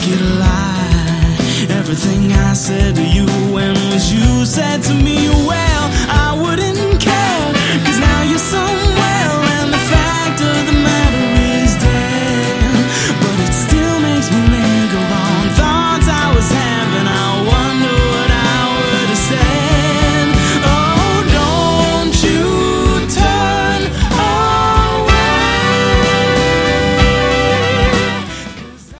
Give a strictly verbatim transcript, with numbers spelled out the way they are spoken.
it a lie. Everything I said to you and what you said to me, well,